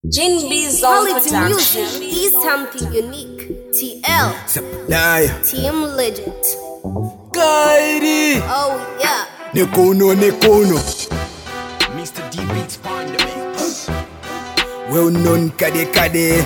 Gin B's on Quality music production. is something unique. TL, Supply. Team Legend. Kairi. Oh yeah. Nekono. Mr. D Beats Pandemic. Well known kade.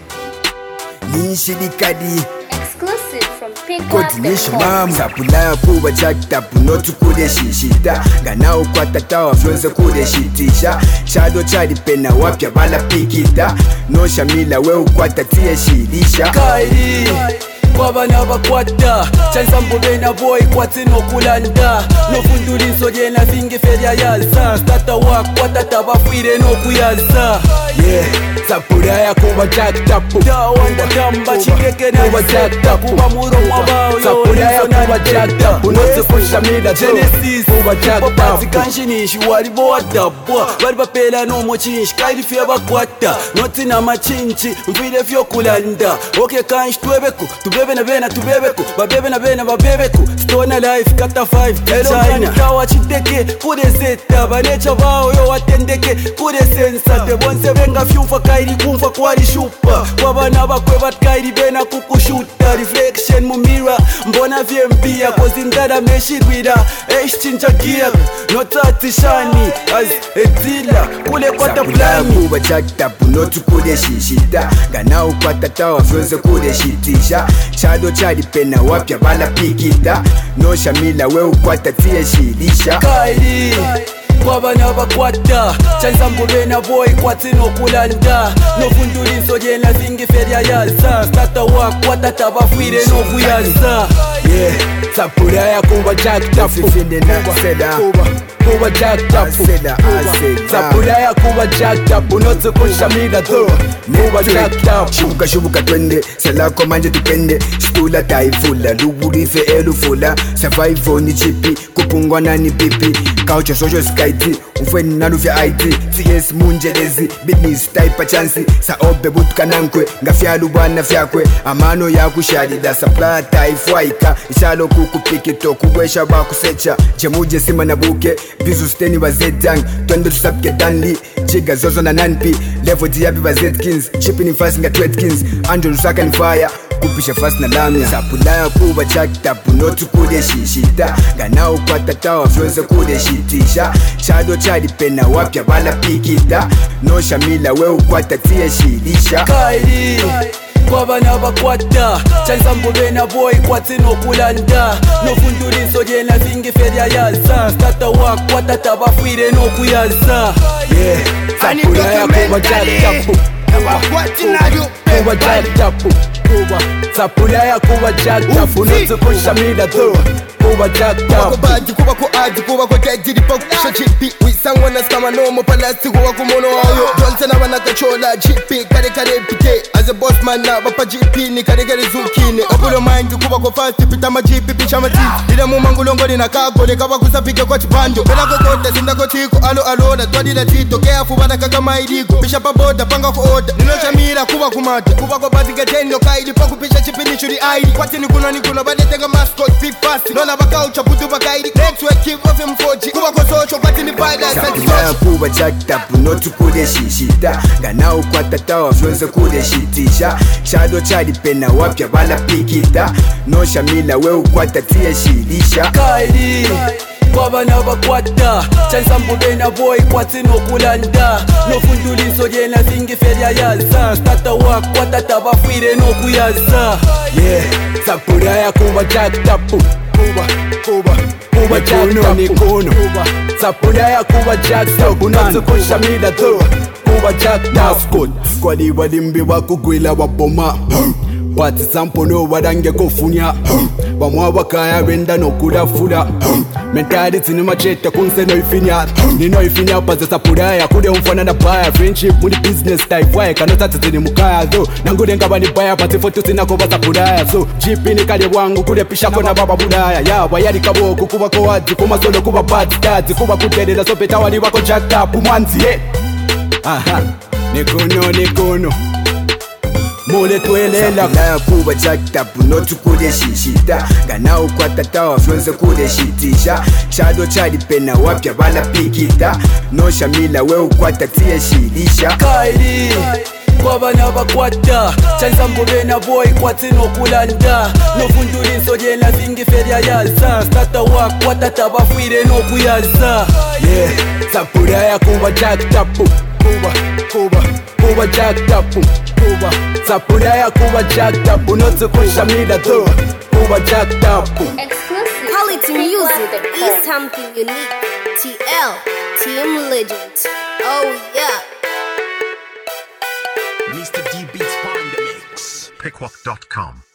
Ninshi di kadi. Exclusive from Pink Coordination mam. Supply kuba chaktapu notu kude shishita. Gana ukwata tawa fyonze kude shitisha. Chado chadi pena wapya bala pikita. No shamila we ukwata tiye shidisha. Kairi kwabana bakwata chansambo bena boy kwatino kulanda nofunduliso jena zingi feria yalsa stata wakwata tabafwire no kuyalsa Yeah, sapuraya kuba chaktapu. tawanda tamba chikeke na Kuba chaktapu. kuba muro mwabao Sapuraya kuba chaktapu. Notu kushamila Genesis kuba chaktapu. Popati kanshinishi walibo wadabwa Wali bapela no mochinshi kairi fye bakwata Noti na machinchi mvile fyo kulanda Oke kanshi tuwebeku tubebe na bena tubebeku babebe na bena babebeku Stona life kata 5 Hello kanitawa chiteke kude zeta Banecha bao yo watendeke kude sensa Tebonse venga fyumfa kairi kumfa kwali shupa Wabana bakwe bat kairi bena kukushuta Reflection mu mirror mbona vyempia Kozi ndada meshirwira chinja gear notati shani as etila kule kwata Sapuraya plani kuba chaktapu notu kude shishita. Gana ukwata tawa fyonze kude shitisha. Chado chadi pena wapya bala pikita. No shamila we ukwata tiye shidisha. Kairi kwabana bakwata chansambo bena boy kwatino kulanda nofunduliso jena zingi feria yalsa stata wakwata tabafwire no kuyalsa Yeah, sapuraya kuba chaktapu. Sifinde na seda. Kuba chaktapu. Aseda. sapuraya kuba chaktapu notu kushamila tho kuba chaktapu Shubuka twende salako manje tupende. Shkula taifula luburife elufula. Survival ni chipi kupungwa na ni pipi. Kaucha social skaiti ufweni nalufya IT. CS munjelezi business type chansi. Saobe butuka nankwe ngafyalu bwana fyakwe. Amano ya kushadida supply taifwaika. Ishalo kukupiki to kubwesha bakusecha. Jemuje sima na buke bizu steni wa zetang. Twende tusapke danli jiga zozo na nanpi. Level diabi wa zetkins chipping fast nga twetkins. Andrew Lusaka ni fire kupisha fast na lamya. Sapulaya kuba chaktapu notu kude shishita. Gana ukwata tawa fyonze kude shitisha. Chado chadi pena wapya bala pikita. No shamila we ukwata tiye shidisha. Kairi kwabana bakwata chansambo bena boy kwatino kulanda nofunduliso jena zingi feria yalsa stata wakwata tabafwire no kuyalsa Yeah, sapulaya kuba chaktapu. Kuba chaktapu. Sapulaya kuba chaktapu notu kushamila tho. Kuba chaktapu. Badi kuba ko adi kuba ko jajiri pa kusha chipi wisangwa na skama no palasti kuba ko mono ayo donse na wana kachola chipi kare pite as a boss man na bapa GP ni kare zukine obulo mind kuba ko fast pita ma GP picha ma titi ila mu mangulongo na kago ne kaba kusapike kwa chipando bela ko kote sinda ko tiko alo na twadi na tito careful bana kaka maidiko pisha pa boda panga ko order nino shamira kuba kumata kuba ko badi getendo kaidi pa kupisha chipi ni churi ID kwati ni kuna bade tenga mascot fit fast nona bakaucha budu bakaidi next week keep of him 4G kuba ko socho kwati ni bada Sapulaya kuba chaktapu notu kude shishita. Gana ukwata tawa fyonze kude shitisha. Chado chadi pena wapya bala pikita. No shamila we ukwata tiye shidisha. Kairi kwabana bakwata chansambo bena boy kwatino kulanda nofunduliso jena zingi feria yalsa stata wakwata tabafwire no kuyalsa Yeah, sapuraya kuba chaktapu. Kuba chaktapu. Sapuraya kuba chaktapu notu kushamila tho. Kuba chaktapu. Kwali walimbi wakugwila waboma. Pati sampono wadange kofunya. Bamwa wakaya wenda no kudafula. Mentali tini macheta kunse no ifinya. Nino ifinya paze sapuraya kude umfana na baya. Friendship muni business type wae kanota tini mukaya tho. Nangude ngaba ni baya pati foto sinako ba sapuraya. So jipi ni kade wangu kude pisha kona baba budaya. Ya wayari kaboku kuba ko wadi kuma solo kuba bad start. Kuba kutedela so peta wali wako chaktapu mwanzi ye. Aha, nikono Mole twelela Sapulaya kuba chaktapu notu kude shishita. Gana ukwata tawa fyonze kude shitisha. Chado chadi pena wapya bala pikita. No shamila we ukwata tiye shidisha. Kairi abana bakwata chansambo bena boy kwatino kulanda novundula insoje nazingiferya yaza stata wakwatata bafwire nokuyaza yeah sapuraya kuba jacked up kuba jacked up sapuraya kuba jacked up unotsukushamila though kuba jacked up Exclusive. Quality music is something unique. TL, Team Legend. Oh yeah. Mr. D Beats on the mix. Pickwalk.com